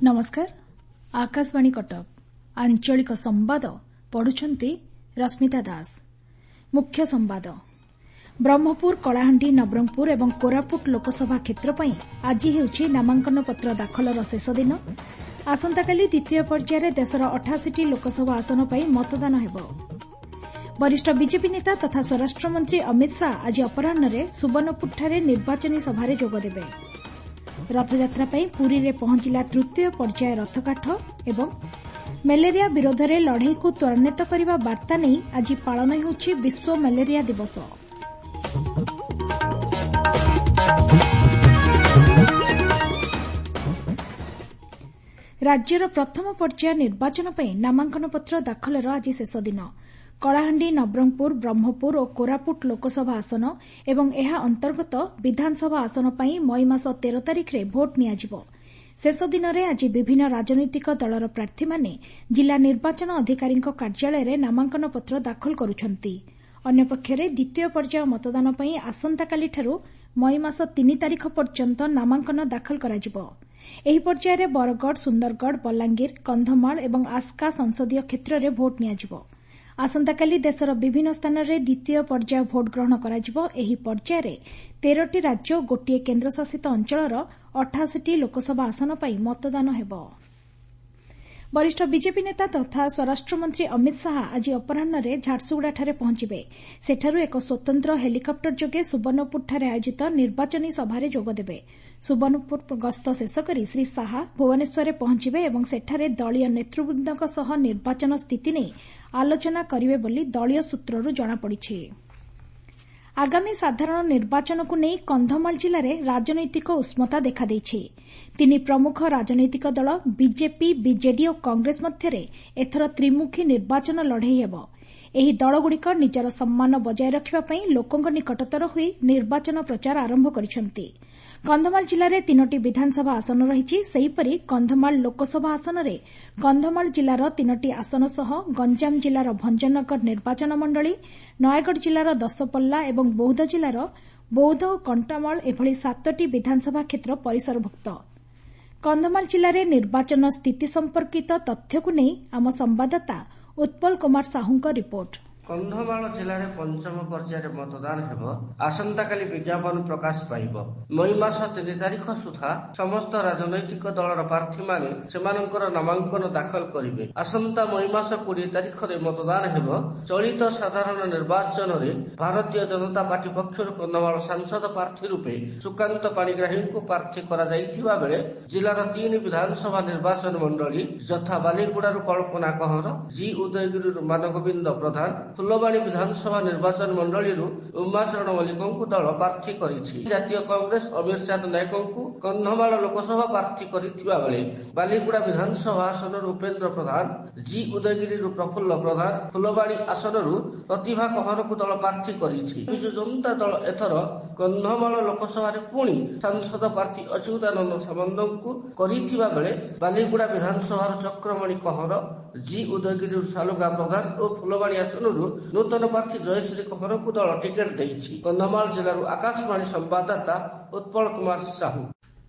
नमस्कार आकाशवाणी कटक आंचलिक संवाद पढ़ुछंती रश्मिता दास। मुख्य संवाद ब्रह्मपुर कलाहांडी नवरंगपुर एवं कोरापुट लोकसभा क्षेत्र पई आज हेउछि नामांकन पत्र दाखलर शेष दिन। आसंताकाली द्वितीय पर्यायर देशर 88टी लोकसभा आसन पई मतदान हेबो। वरिष्ठ बीजेपी नेता तथा स्वराष्ट्र मंत्री अमित शाह आज अपराह्न सुवर्णपुरଠାରେ निर्वाचनी सभारे जोग देबे। रथयात्रा पई पुरी रे पहुंचिला तृतीय पर्याय रथकाठ एवं मलेरिया विरोध में लड़ाई को त्वरान्वित करने वार्ता नहीं आज पालन होछि विश्व मलेरिया दिवस। राज्यर प्रथम पर्याय निर्वाचन पई नामांकन पत्र दाखलर आज शेष दिन। कलाहांडी नवरंगपुर ब्रह्मपुर और कोरापुट लोकसभा आसन एवं एहा अंतर्गत विधानसभा आसन पई मई मास 13 तारिख रे भोट नियाजिबो। शेष दिन में आज विभिन्न राजनैतिक दलर प्रार्थी माने जिला निर्वाचन अधिकारी कार्यालय में नामांकन पत्र दाखल करुछंती। अन्यपक्षरे द्वितीय पर्याय मतदान पई आसंताकालीठारु मई मास 3 तारिख पर्यंत नामांकन दाखल कराजिबो। एही पर्याୟରେ बरगड़ सुंदरगढ़ बलांगीर कंधमाल एवं आस्का संसदीय क्षेत्र में भोट नियाजिबो। आसंताकाली देशर विभिन्न स्थान में द्वितीय पर्याय भोट ग्रहण कराजिबो। एही पर्याୟରେ 13टी राज्य और गोटिए केन्द्रशासित अंचलर 88टी लोकसभा आसन पई मतदान हेबो। वरिष्ठ बीजेपी नेता तथा स्वराष्ट्र मंत्री अमित शाह आज अपराह्न झारसुगुड़ाଠାରେ पहुंचबे। सेठारु एक स्वतंत्र हेलिकप्टर जोगे सुवर्णपुरଠାରେ आयोजित निर्वाचनी सभारे जोग देबे। सुवर्णपुर गस्त शेष करी श्री शाह भुवनेश्वर पहुंचबे एवं सेठारे दलीय नेतृवृंदक सह निर्वाचन स्थिति नै आलोचना करिवे बोली दलीय सूत्ररू जणापड़िछि। आगामी साधारण निर्वाचन को नहीं कंधमाल जिले में राजनैतिक उष्मता देखा देछि। तीन प्रमुख राजनैतिक दल बीजेपी बीजेडी और कांग्रेस मध्य एथर त्रिमुखी निर्वाचन लड़ई हेबो। एही दलगुड़िक निजर सम्मान बजाय रखिबा लोकंक निकटतर होई निर्वाचन प्रचार आरंभ करिसंती। कंधमाल जिले में 3टी विधानसभा आसन रहिछि। सेहीपरि कंधमाल लोकसभा आसन में कंधमाल जिलार 3टी आसन सह गंजाम जिलार भंजनगर निर्वाचन मंडली, नयगढ़ जिलार दशपल्ला एवं बौद्ध जिलार बौद्ध और कंटामाल एभली 7टी विधानसभा क्षेत्र परिसरभुक्त। कंधमाल जिले में निर्वाचन स्थिति संपर्कित तथ्य को नहीं आम संवाददाता उत्पल कुमार साहूंक रिपोर्ट। कंधमाल जिले में पंचम पर्यायर मतदान हेबो। आसंताकाली विज्ञापन प्रकाश पाइबो। मई मास 3 तारिख सुधा समस्त राजनैतिक दलर प्रार्थी माने सेमानकर नामांकन दाखल करिवे। आसंता मई मास 20 तारिख रे मतदान हेबो। चलित साधारण निर्वाचन रे भारतीय जनता पार्टी पक्षर कंधमाल सांसद प्रार्थी रूपे सुकांत पाणिग्राही को प्रार्थी करा जाइथिबा बेले जिलार 3 विधानसभा निर्वाचन मंडली यथा बालीगुड़ारू कल्पना कहर, जी उदयगिरी मानगोविंद प्रधान, फुलबाणी विधानसभा निर्वाचन मंडली उमाचरण मल्लिक दल प्रार्थी करिछि। जातीय कांग्रेस अमीर चांद नायक कंधमाल लोकसभा प्रार्थी करिथिबा बेले बालीगुड़ा विधानसभा आसन उपेन्द्र प्रधान, जी उदयगिरी प्रफुल्ल प्रधान, फुलबाणी आसन प्रतिभा कहर को दल प्रार्थी करिछि। बिजु जनता दल एथर कंधमाल लोकसभा पुणी सांसद प्रार्थी अच्युतानंद सामंत को करिथिबा बेले बालीगुड़ा विधानसभा चक्रमणि कहर, जी उदयगिरी सालुगा प्रधान और फुलबाणी आसन नूतन प्रार्थी जयश्री कहर को दल टिकेट देइछि। कंधमाल जिलार आकाशवाणी संवाददाता उत्पल कुमार साहू।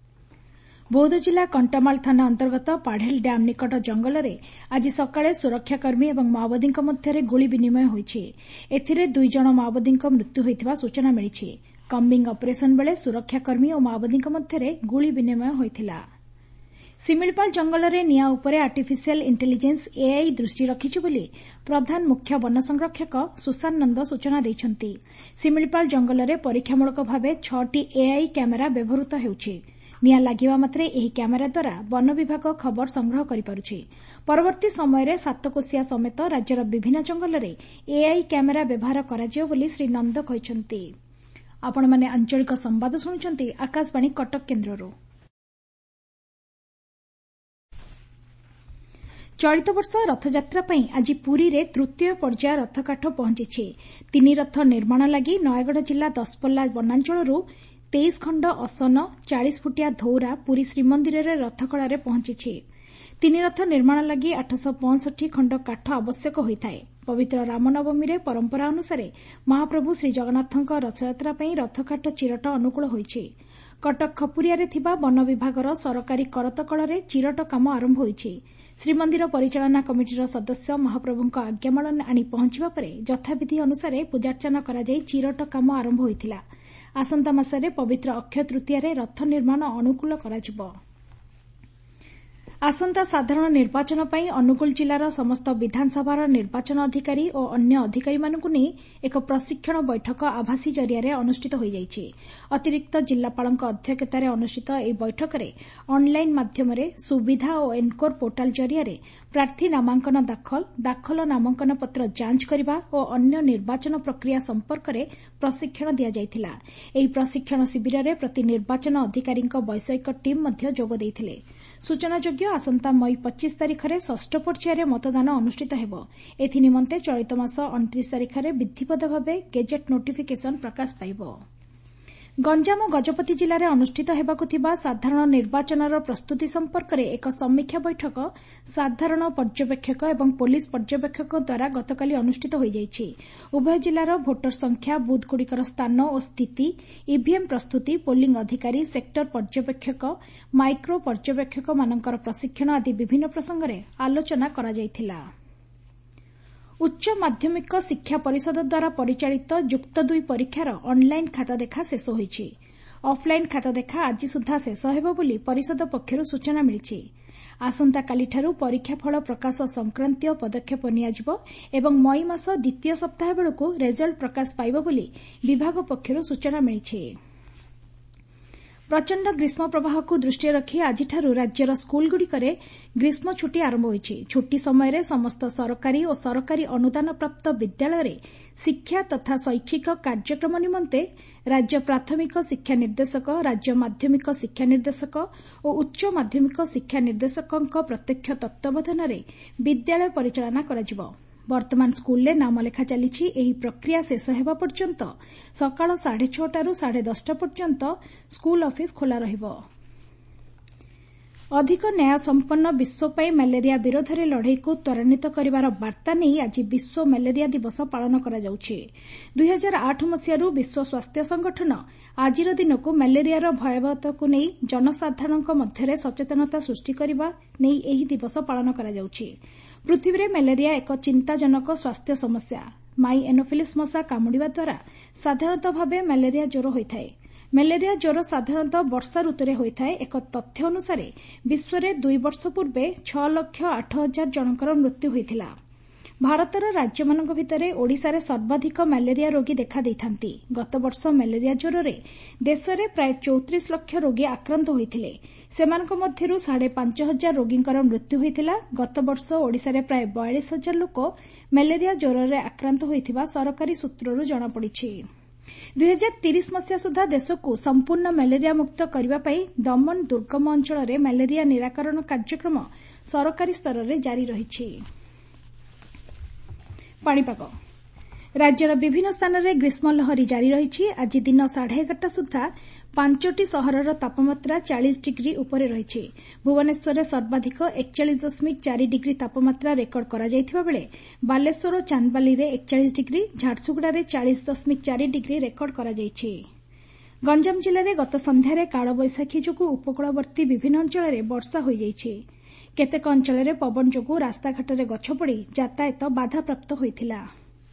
बौद्ध जिला कंटामाल थाना अंतर्गत पाढ़ेल डैम निकट जंगल में आज सकाळे सुरक्षाकर्मी और माओवादी मध्य गुली विनिमय होइछि। एथिरे 2 जण माओवादी मृत्यु होइथिबा सूचना मिलिछि। कम्बिंग ऑपरेशन बेले सुरक्षाकर्मी और माओवादी मध्य गुली विनिमय होइथिला। सिमिलपाल जंगल में निया उपरे आर्टिफिशियल इंटेलिजेंस एआई दृष्टि रखिछि बोली प्रधान मुख्य वन संरक्षक सुशांत नंद सूचना दैछंती। सिमिलपाल जंगल में परीक्षामूलक भावे 6टी एआई कैमेरा व्यवहृत हेउछि। निया लागिबा मात्रे एही कैमेरा द्वारा वन विभाग खबर संग्रह करिपारुछि। परवर्ती समय रे सातकोशिया समेत राज्यर विभिन्न जंगल में एआई कैमेरा व्यवहार कराजियो बोली श्री नंद कहिसंती। आपण माने आंचलिक संवाद सुनुचंती आकाशवाणी कटक केन्द्ररू। चलित वर्ष रथयात्रा पई आज पुरी रे तृतीय पर्याय रथकाठ पहुंची। 3 रथ निर्माण लगी नयगढ़ जिला दशपल्ला वनांचलरू 23 खंड असन 40 फुटिया धौरा पुरी श्रीमंदिर रे रथकड़ा पहुंची। 3 रथ निर्माण लगी 865 खंड काठ आवश्यक होइथाय। पवित्र रामनवमी रे परंपरा अनुसार महाप्रभु श्री जगन्नाथଙ୍କ रथयात्रा पई रथकाठ चिरट अनुकूल होइछि। कटक खपुरियारे थिबा वन विभागर सरकारी करतकଳରେ चिरट काम आरंभ ହୋଇଛି। श्रीमंदिर परिचालना कमिटीर सदस्य महाप्रभुଙ୍କ आज्ञामाଳ आଣି पहुंचवा परे यथाविधि अनुसार पूजार्चना कराଯାଇ चिरट काम आरंभ ହୋଇଥିଲା। आसंता मासरे पवित्र अक्षय तृतीयारे रथ निर्माण अनुकूल कराଯିବ। आसंता साधारण निर्वाचन ପାଇଁ अनुगुल जिल्लार समस्त विधानसभार निर्वाचन अधिकारी और अन्य अधिकारीମାନଙ୍କୁ ନେଇ ଏକ ପ୍ରଶିକ୍ଷଣ ବୈଠକ ଆଭାସୀ ଜରିଆରେ ଅନୁଷ୍ଠିତ ହୋଇଯାଇଛି। ଅତିରିକ୍ତ ଜିଲ୍ଲାପାଳଙ୍କ ଅଧ୍ୟକ୍ଷତାରେ ଅନୁଷ୍ଠିତ ଏହି ବୈଠକରେ ଅନ୍ଲାଇନ୍ ମାଧ୍ୟମରେ ସୁବିଧା ଓ ଏନ୍କୋର ପୋର୍ଟାଲ ଜରିଆରେ ପ୍ରାର୍ଥୀ ନାମାଙ୍କନ ଦାଖଲ ନାମାଙ୍କନ ପତ୍ର ଯାଞ୍ଚ କରିବା ଓ ଅନ୍ୟ ନିର୍ବାଚନ ପ୍ରକ୍ରିୟା ସମ୍ପର୍କରେ ପ୍ରଶିକ୍ଷଣ ଦିଆଯାଇଥିଲା। ଏହି ପ୍ରଶିକ୍ଷଣ ଶିବିରରେ ପ୍ରତି ନିର୍ବାଚନ ଅଧିକାରୀଙ୍କ ବୈଷୟିକ ଟିମ୍ ମଧ୍ୟ ଯୋଗ ଦେଇଥିଲେ। सूचनायोग्य आसंता मई 25 तारिखରେ षष्ठ पर्याୟରେ मतदान अनुष्ठित ହେବ। एथि निमन्ते चलित मास 29 तारिखରେ विधिवत भावे गेजेट नोटिफिकेशन प्रकाश पाइब। गंजाम और गजपति जिल्लाରେ अनुष्ठित हेबाकु थिबा साधारण निर्वाचनर प्रस्तुति संपर्कରେ ଏକ ସମୀକ୍ଷା ବୈଠକ ସାଧାରଣ ପର୍ଯ୍ୟବେକ୍ଷକ ଏବଂ ପୋଲିସ ପର୍ଯ୍ୟବେକ୍ଷକ ଦ୍ୱାରା ଗତକାଲି ଅନୁଷ୍ଠିତ ହୋଇଯାଇଛି। ଉଭୟ ଜିଲ୍ଲାର ଭୋଟର ସଂଖ୍ୟା, ବୁଥଗୁଡ଼ିକର ସ୍ଥାନ ଓ ସ୍ଥିତି, ଇଭିଏମ୍ ପ୍ରସ୍ତୁତି, ପୋଲିଂ ଅଧିକାରୀ, ସେକ୍ଟର ପର୍ଯ୍ୟବେକ୍ଷକ, ମାଇକ୍ରୋ ପର୍ଯ୍ୟବେକ୍ଷକମାନଙ୍କର ପ୍ରଶିକ୍ଷଣ ଆଦି ବିଭିନ୍ନ ପ୍ରସଙ୍ଗରେ ଆଲୋଚନା କରାଯାଇଥିଲା। उच्च माध्यमिक शिक्षा परिषद द्वारा परिचालित युक्त 2 परीक्षार ऑनलाइन खाता देखा शेष होईछि। ऑफलाइन खाता देखा आज सुधा शेष हेबो बोली परिषद पक्षरु सूचना मिलिछि। आसंता कालीठारु परीक्षा फल प्रकाश संक्रांतीय पदक्षेप नियाजिबो एवं मई मास द्वितीय सप्ताह बेलकु रिजल्ट प्रकाश पाइबो बोली विभाग पक्षरु सूचना मिलिछि। प्रचंड ग्रीष्म प्रवाह को दृष्टि रखी आजिठारु राज्यर स्कूलगुड़िकरे ग्रीष्म छुट्टी आरंभ होईछि। छुट्टी समय समस्त सरकारी और सरकारी अनुदान प्राप्त विद्यालय शिक्षा तथा शैक्षिक कार्यक्रम निमंते राज्य प्राथमिक शिक्षा निर्देशक, राज्य माध्यमिक शिक्षा निर्देशक और उच्च माध्यमिक शिक्षा निर्देशकଙ୍କ प्रत्यक्ष तत्वावधान विद्यालय परिचालना कराजिबो। वर्तमान स्कूल नाम लेखा चली प्रक्रिया शेष होगा पर्यंत सकाळ 6:30 ठारू 10:30 पर्यंत स्कूल ऑफिस खोला रहिबो। अधिक न्याय संपन्न विश्व पर मलेरिया विरोध में लड़ई को त्वरान्वित करिवार वार्ता नहीं आज विश्व मलेरिया दिवस पालन करा जाउछि। 2008 मसीहारू विश्व स्वास्थ्य संगठन आजिर दिन को मलेरियार भयावहता को नहीं जनसाधारणक मध्यरे सचेतनता सृष्टि करबा नहीं एही दिवस पालन करा जाउछि। पृथ्वी में मलेरिया एक चिंताजनक स्वास्थ्य समस्या। माई एनोफिलिस मशा कामुड़ा द्वारा साधारणतः भाव मलेरिया ज्वर होता है। मलेरिया ज्वर साधारणतः वर्षा ऋतु में होता है। एक तथ्य अनुसार विश्व में 2 वर्ष पूर्वे 6,08,000 जनकर मृत्यु होता। भारतर राज्य मान भितर ओडिशा सर्वाधिक मलेरिया रोगी देखा देइथांती। गत वर्ष मलेरिया ज्वर देश में प्राय 34 लाख रोगी आक्रांत होते। सेमानक मध्यरु 5,500 रोगींकर मृत्यु होता। गत वर्ष ओडिशा रे प्राय 42,000 लोक मलेरिया ज्वर आक्रांत होइथिबा सरकारी सूत्रରୁ जଣାपड़िछि। 2030 मसीहा सुधा देश को संपूर्ण मलेरिया मुक्त करने पर दमन दुर्गम अंचल में मलेरिया निराकरण कार्यक्रम सरकारी स्तर में जारी रही। पाणीपाग राज्यर विभिन्न स्थान में ग्रीष्म लहरी जारी रही। आज दिन 11:30 सुधा 5टी सहरर तापमात्रा 40 डिग्री उपरे रही। भुवनेश्वर में सर्वाधिक 41.4 डिग्री तापमात्रा रेकर्ड करा जायथिबा बेले बालेश्वर और चांदबाली में 41 डिग्री, झारसुगुड़ा में 40.4 डिग्री रेकर्ड करा जायछि। गंजाम जिले में गत संध्यारे कालबैशाखी जोगु उपकूलवर्ती विभिन्न अंचल में वर्षा हो जायछि। केतेक अंचल में पवन जोगु रास्ताघाट में गछ पड़ी यातायात बाधाप्राप्त होइथिला।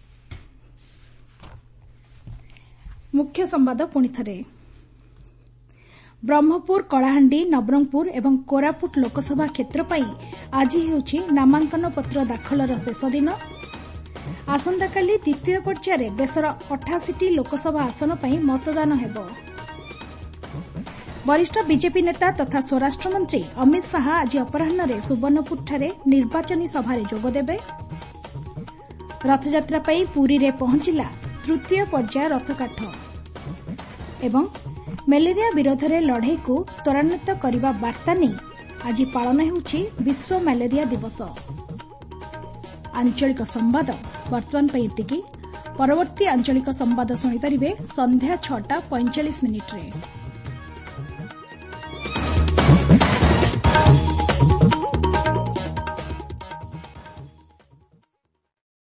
मुख्य संवाद पुणी थरे ब्रह्मपुर, कलाहांडी, नवरंगपुर एवं कोरापुट लोकसभा क्षेत्र पर आज हेउछि नामांकन पत्र दाखलर शेष दिन। आसंताकाली द्वितीय पर्यायर देशर 88टी लोकसभा आसन पर मतदान हेबो। वरिष्ठ बीजेपी नेता तथा स्वराष्ट्र मंत्री अमित शाह आज अपराह्न सुवर्णपुरଠାରେ निर्वाचनी सभारे जोगदेबे। रथयात्रा पर पुरी रे पहुंचिला तृतीय पर्याय रथकाठ एवं मलेरिया विरोध में लड़ई को त्वरान्वित करने वार्ता नहीं आज पालन होउछि विश्व मलेरिया दिवस। आंचलिक संवाद वर्तमान पर एतिकी। परवर्ती आंचलिक संवाद शुणिपारे संध्या 6:45 रे।